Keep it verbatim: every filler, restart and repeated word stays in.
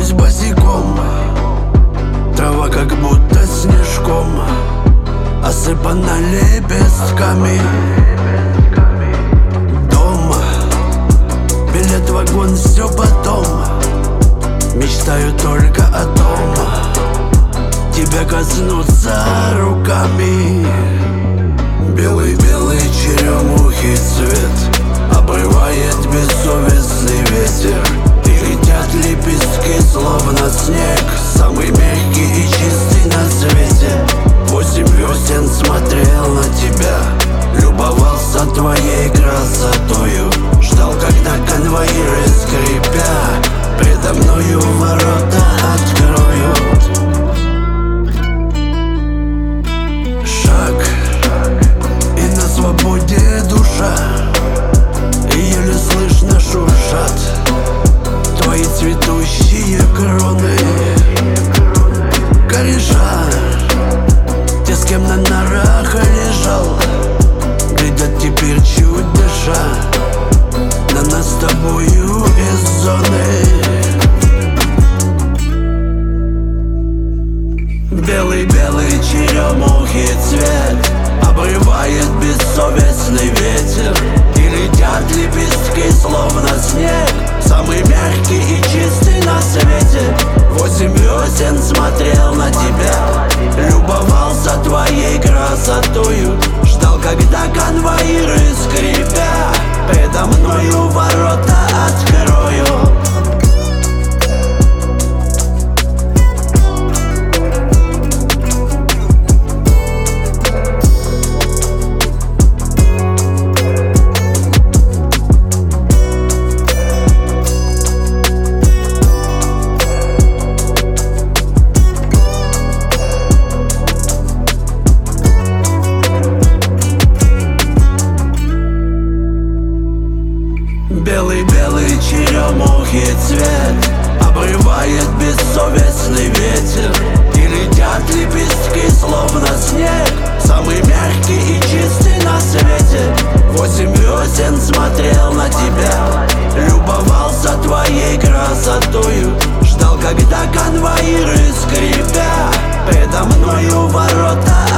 остаюсь босиком. Трава как будто снежком осыпана лепестками. Дома, билет в вагон, все потом. Мечтаю только о том, тебя коснуться руками. Белый-белый черемухий цвет обрывает бессовестный ветер, и летят лепестки, словно снег, самый мягкий и чистый на свете. Восемь весен смотрел на тебя, любовался твоей красотою, ждал, когда конвоиры, скрипя, предо мною ворота откроют. Шаг, и на свободе душа, и еле слышно шуршат твои цветущие кроны. Кореша, те, с кем на нарах лежал, глядят теперь чуть дыша на нас с тобою из зоны. Белый-белый черемухий цвет обрывает бессовестный ветер, и летят лепестки, словно снег, самый мягкий и чистый на свете. Восемь весен смотрел на тебя, любовался твоей красотою, ждал, когда конвоиры, скрипя, предо мною ворота откроют. Белый-белый черемухий цвет обрывает бессовестный ветер, и летят лепестки, словно снег, самый мягкий и чистый на свете. Восемь весен смотрел на тебя, любовался твоей красотою, ждал, когда конвоиры, скрипя, предо мною ворота